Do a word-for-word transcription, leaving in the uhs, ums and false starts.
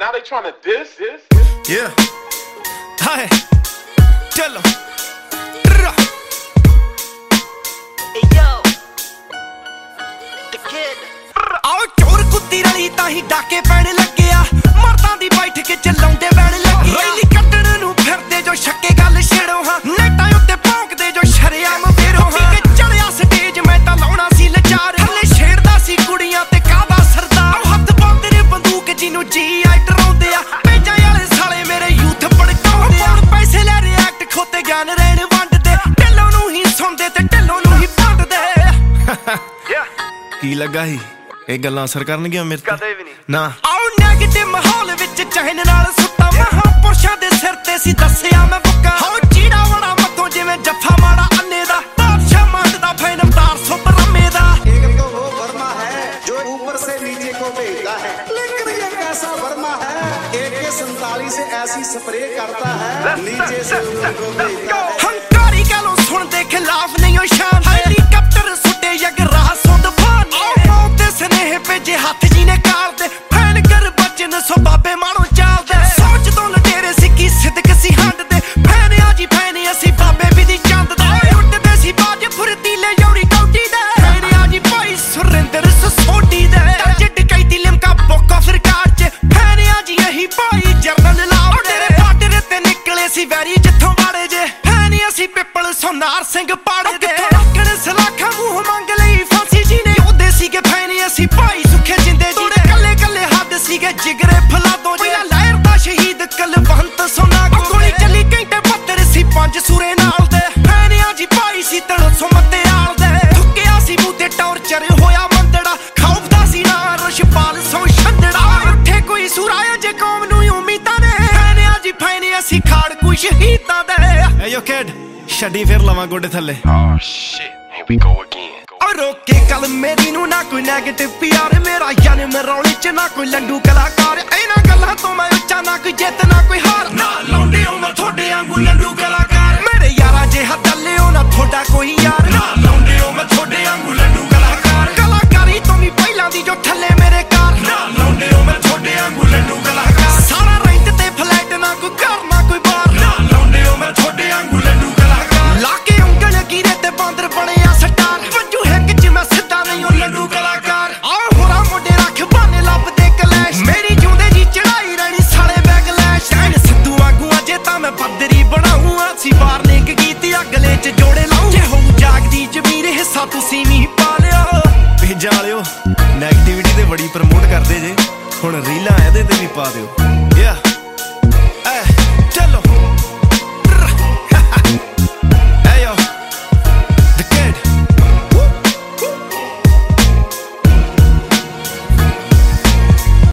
Now they trying to diss this. Yeah. Hi. Tell them. Hey yo, the kid. ਆਓ ਚੋਰ ਕੁੱਤੀ ਰਲੀ ਤਾਂ ਹੀ ਡਾਕੇ ਪੈਣ ਲੱਗਿਆ ਮਰਦਾਂ ਦੀ ਬੈਠ ਕੇ ਚਲਾਉਂਦੇ ਬੈਣ ਲੱਗਿਆ ਰੈਲੀ ਕੱਢਣ ਨੂੰ ਫਿਰਦੇ ਜੋ ਛੱਕੇ ਗੱਲ ਛੇੜੋ ਹਾਂ ਨੇਟਾਂ ਉੱਤੇ ਭੌਂਕਦੇ ਜੋ ਸ਼ਰਿਆਮ ਫੇਰੋ ਹਾਂ ਕਿ ਚੜਿਆ ਸਟੇਜ ਮੈਂ ਤਾਂ ਲਾਉਣਾ ਸੀ ਲਚਾਰ ਹਲੇ ਛੇੜਦਾ ਸੀ ਕੁੜੀਆਂ ਤੇ ਕਾਹਦਾ ਸਰਦਾਰ ਹੱਥ ਪਾਉਂਦੇ ਨੇ ਬੰਦੂਕ ਜਿਹਨੂੰ ਜੀ ਆਈ ਡਰਾਉਂਦੇ ਆ ਭੇਜਾਂ ਵਾਲੇ ਸਾਲੇ ਮੇਰੇ ਯੂਥ ਭੜਕਾਉਂਦੇ ਆ ਪੈਸੇ ਲੈ ਰਿਐਕਟ ਖੋਤੇ ਗਿਆਨ ਰਹਿਣ ਵੰਡਦੇ ਢਿੱਲੋਂ ਨੂੰ ਹੀ ਸੁਣਦੇ ਤੇ ਢਿੱਲੋਂ ਨੂੰ ਹੀ ਭੰਡਦੇ ਕੀ ਲੱਗਾ ਸੀ ਇਹ ਗੱਲਾਂ ਅਸਰ ਕਰਨਗੀਆਂ ਮੇਰੇ ਤੇ ਕਦੇ ਵੀ ਨਹੀਂ ਨਾ ਆਉ ਨੈਗੇਟਿਵ ਮਾਹੌਲ ਵਿੱਚ ਚਹਿਨ ਨਾਲ ਸੁੱਤਾ ਮਹਾਂਪੁਰਸ਼ਾਂ ਦੇ ਸਿਰ ਤੇ ਸੀ ਦੱਸਿਆ ਮੈਂ ਬੁੱਕਾ ਹੋ ਚੀੜਾ ਵੜਾ ਮੱਥੋਂ ਜਿਵੇਂ ਜੱਫਾ ਮਾੜਾ ਅੰਨੇ ਦਾ ਬਾਦਸ਼ਾਹ ਮੰਡਦਾ ਫੈਨਮਦਾਰ ਸੁਪਰ ਰਮੇ ਦਾ एक तो वो वर्मा है जो ऊपर से नीचे को भेजता है लेकिन ये कैसा वर्मा है ए के सैंतालीस से ऐसी स्प्रे करता है नीचे से ऊपर को भेजता है हंकारी गालों सुनते खिलाफ नहीं हो शान हेलीकॉप्टर सुटे यग राह सुन फान मौत दे स्नेह भेजे हाथ जी ने काल दे फैन कर बचन सो बाबे मानो चाल दे सोच तो लटेरे सिक्की सिद्क सी हंड दे फैन आजी फैन असी बाबे भी दी चंद दे उठदे सी बाज फुरतीले योड़ी कौटी दे फैन आजी भाई सुरिंदर ससोटी दे जट कैती लिमका बुक ऑफ रिकॉर्ड च फैन आजी यही भाई जर्नल लाव दे बार्डर ते निकले सी वैरी जिथों बाड़े जे फैन असी पिपल सोनार सिंह पाड़े दे रखण सलाखा मुंह मंग ਲਈ ਫਾਂਸੀ ਜੀ ਨੇ ਉਹਦੇ ਸੀਗੇ ਫੈਨ ਅਸੀਂ ਭਾਈ ਸੁੱਖੇ ਜਿੰਦੇ ਜੀ ਦੇ ਕੱਲੇ ਕੱਲੇ ਹੱਦ ਸੀਗੇ ਜਿਗਰੇ ਫਲਾਦੋਂ ਪਹਿਲਾਂ ਲਹਿਰ ਦਾ ਸ਼ਹੀਦ ਕਲਵੰਤ ਸੋਨਾ ਗੋਲੀ ਚੱਲੀ ਘੰਟੇ ਪੱਤਰ ਸੀ ਪੰਜ ਸੂਰੇ ਨਾਲ ਦੇ ਫੈਨ ਜੀ ਭਾਈ ਸੀ ਤਣ ਸੁਮਤੇ ਆਲ ਦੇ ਥੁੱਕਿਆ ਸੀ ਮੂੰਹ ਤੇ ਟੌਰਚਰ ਹੋਇਆ ਮੰਦੜਾ ਖੌਫ ਦਾ ਸੀ ਨਾ ਰਸ਼ਪਾਲ ਸੋ ਛੰਦੜਾ ਉੱਠੇ ਕੋਈ ਸੁਰਾਇਆ ਜੇ ਕੌਮ ਨੂੰ ਉਮੀਦਾਂ ਨੇ ਫੈਨ ਜੀ ਫੈਨ ਅਸੀਂ ਖਾੜ ਕੋਈ ਸ਼ਹੀਦਾਂ ਦੇ ਏ ਯੋ ਕਿਡ ਛੱਡੀ ਫਿਰ ਲਵਾਂ ਗੋਡੇ ਥੱਲੇ Oh shit, here we go again. ਰੋਕੇ ਕੱਲ ਮੇਰੀ ਨੂੰ ਨਾ ਕੋਈ ਨੈਗੇਟਿਵ ਪਿਆਰ ਮੇਰਾ ਯਾਰ ਮਰੌਲੀ ਚ ਨਾ ਕੋਈ ਲੰਡੂ ਕਲਾਕਾਰ ਇਹਨਾਂ ਗੱਲਾਂ ਤੋਂ ਮੈਂ ਉੱਚਾ ਨਾ ਕੋਈ ਜਿੱਤ ਨਾ ਕੋਈ ਹਾਰ ਨਾ ਲਾਉਂਦੇ ਹੋ ਮੈਂ ਤੁਹਾਡੇ ਵਾਂਗੂ ਲੰਡੂ ਕਲਾਕਾਰ ਮੇਰੇ ਯਾਰਾਂ ਜਿਹਾ ਦੱਲਿਓ ਨਾ ਤੁਹਾਡਾ ਕੋਈ ਯਾਰ ਨਾ ਲਾਉਂਦੇ ਹੋ ਮੈਂ ਤੁਹਾਡੇ ਵਾਂਗੂ ਲੰਡੂ ਕਲਾਕਾਰ ਕਲਾਕਾਰੀ ਤੋਂ ਵੀ ਪਹਿਲਾਂ ਦੀ ਜੋ ਥੱਲੇ ਮੇਰੇ ਕਾਰ ਨਾ ਲਾਉਂਦੇ ਹੋ ਮੈਂ ਤੁਹਾਡੇ ਵਾਂਗੂ ਲੰਡੂ ਕਲਾਕਾਰ ਸਾਰਾ ਰੈਂਟ ਤੇ ਫਲੈਟ ਨਾ ਕੋਈ ਘਰ ਨਾ ਕੋਈ ਬਾਰ ਨਾ ਲਾਉਂਦੇ ਹੋ ਮੈਂ ਤੁਹਾਡੇ ਵਾਂਗੂ ਲੰਡੂ ਕਲਾਕਾਰ ਲਾ ਕੇ ਉਂਗਲ ਕੀਰੇ ਤੇ ਬਾਂਦਰ ਬਣਿਆ ਸਟਾਰ ਮੈਂ ਸਿੱਧਾ ਨਹੀਂ ਉਹ ਲੰਡੂ ਕਲਾਕਾਰ ਆ ਹੋਰਾਂ ਮੁੰਡੇ ਰੱਖ ਬਾਨੇ ਲੱਭਦੇ ਕਲੈਸ਼ ਮੇਰੀ ਜਿਉਂਦੇ ਜੀ ਚੜਾਈ ਰਹਿਣੀ ਸਾਲੇ ਬੈਗਲੈਸ਼ ਟੈਨ ਸਿੱਧੂ ਵਾਂਗੂ ਅਜੇ ਤਾਂ ਮੈਂ ਬੱਦਰੀ ਬਣਾਉਂ ਅਸੀਂ ਬਾਹਰ ਨੇ ਇੱਕ ਗੀਤ ਅਗਲੇ ਚ ਜੋੜੇ ਲਾਉਂ ਜੇ ਹੋਊ ਜਾਗਦੀ ਜ਼ਮੀਰ ਹਿੱਸਾ ਤੁਸੀਂ ਵੀ ਪਾ ਲਿਓ ਭੇਜਾਂ ਵਾਲਿਓ ਨੈਗੇਟਿਵਿਟੀ ਤੇ ਬੜੀ ਪ੍ਰਮੋਟ ਕਰਦੇ ਜੇ ਹੁਣ ਰੀਲਾਂ ਇਹਦੇ ਤੇ ਵੀ ਪਾ ਦਿਓ